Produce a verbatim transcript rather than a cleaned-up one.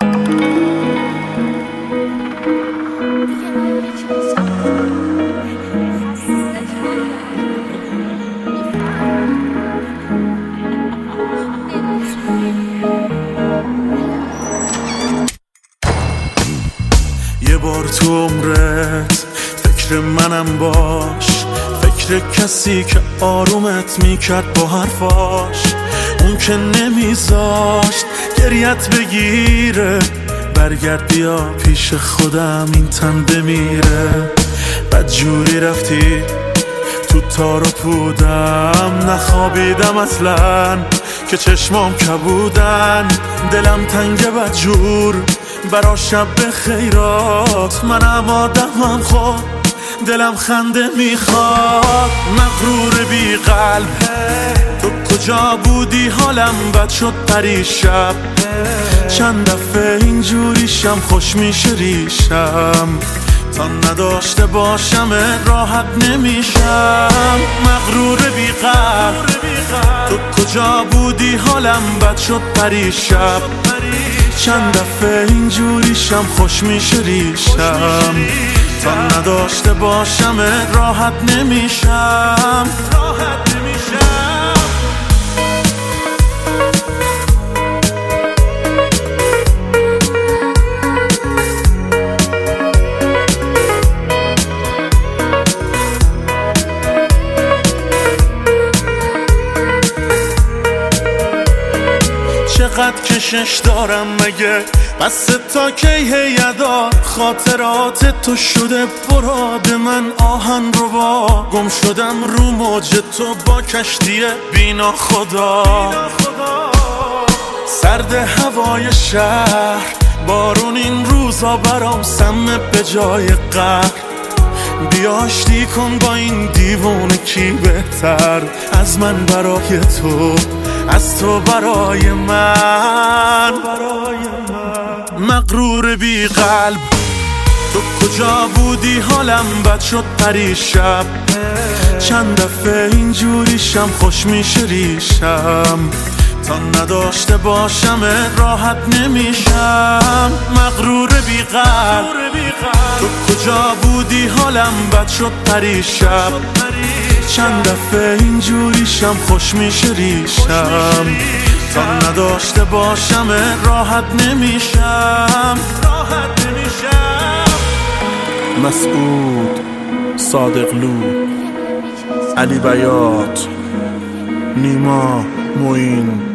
یه بار تو عمرت فکر منم باش، فکر کسی که آرومت میکرد با حرفاش، اون که نمیذاشت گریت بگیره. برگرد بیا پیش خودم این تن بمیره. بدجوری رفتی تو تار و پودم، نخوابیدم اصلا که چشمام کبودن. دلم تنگ بدجور برا شب خیرات، منم آدمم خود دلم خنده میخواد. مغرور بی قلب تو کجا بودی؟ حالم بد شد پریشب، چند دفعه اینجوریشم خوش میشه ریشم. تا نداشته باشم راحت نمیشم. مغرور بی قلب تو کجا بودی؟ حالم بد شد پریشب، چند دفعه اینجوریشم خوش میشه ریشم. تا نداشته باشم راحت نمیشم. راحت نمیشم. چقدر کشش دارم مگه؟ بس تا کی هیدا خاطرات تو شده براد من آهن رو با. گم شدم رو موج تو با کشتی بینا خدا. سرد هوای شهر، بارون این روزا برام سمه به جای قهر. بیا آشتی کن با این دیوونه، کی بهتر از من برای تو، از تو برای من. مغرور بی قلب تو کجا بودی؟ حالم بد شد پریشب، چند دفعه اینجوریشم خوش میشه ریشم. تا نداشته باشم راحت نمیشم. مغرور بی قلب تو کجا بودی؟ حالم بد شد پریشب، چند دفعه اینجوریشم خوش میشه ریشم. تا نداشته باشم راحت نمیشم. راحت نمیشم. مسعود، صادقلو، علی بیات، نیما، معین.